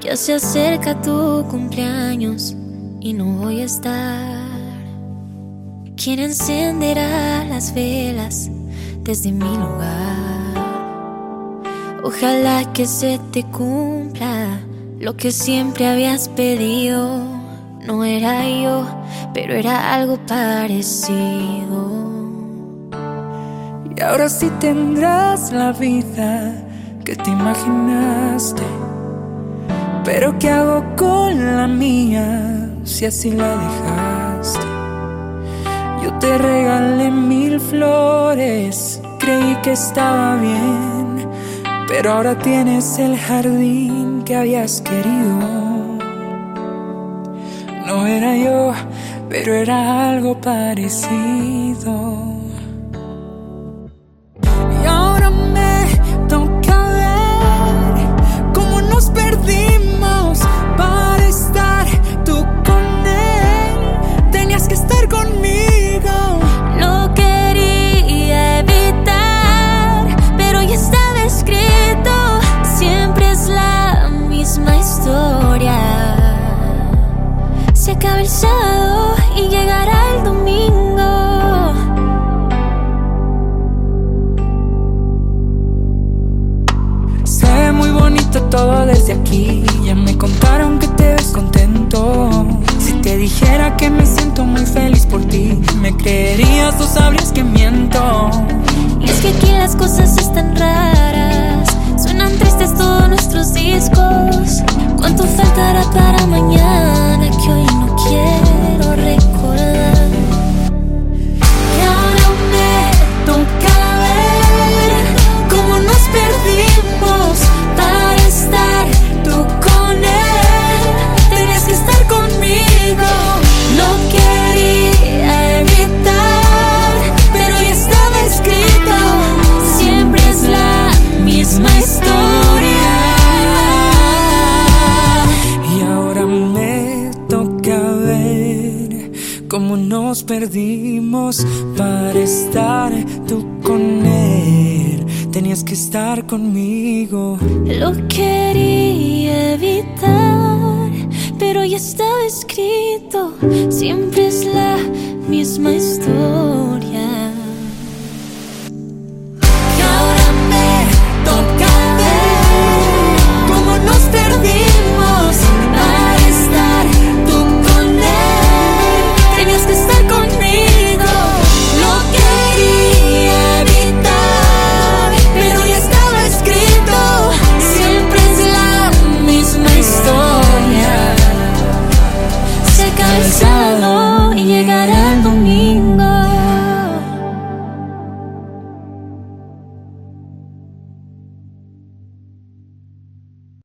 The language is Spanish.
Ya se acerca tu cumpleaños y no voy a estar. ¿Quién encenderá las velas desde mi lugar? Ojalá que se te cumpla lo que siempre habías pedido. No era yo, pero era algo parecido. Y ahora sí tendrás la vida que te imaginaste. Pero ¿qué hago con la mía si así la dejaste? Yo te regalé 1000 flores, creí que estaba bien, pero ahora tienes el jardín que habías querido. No era yo, pero era algo parecido. Y ahora me toca ver cómo nos perdimos para estar tú con él. Tenías que estar conmigo. Lo quería evitar, pero ya estaba escrito. Siempre es la misma historia. Se acaba el sábado y llegará el domingo. Se ve muy bonito todo desde aquí. Ya me contaron que te ves contento. Si te dijera que me siento muy feliz por ti, ¿me creerías o sabrías que miento? Y es que aquí las cosas están raras. Suenan tristes todos nuestros discos. ¿Cuánto faltará para mañana que hoy no quiero recordar? Y ahora me toca ver cómo nos perdimos para estar tú con él. Tenías que estar conmigo. Lo quería evitar, pero ya estaba escrito. Siempre es la misma historia. Y ahora me toca ver cómo nos perdimos para estar tú con él. Tenías que estar conmigo. Lo quería evitar, pero ya estaba escrito. Siempre es la misma historia.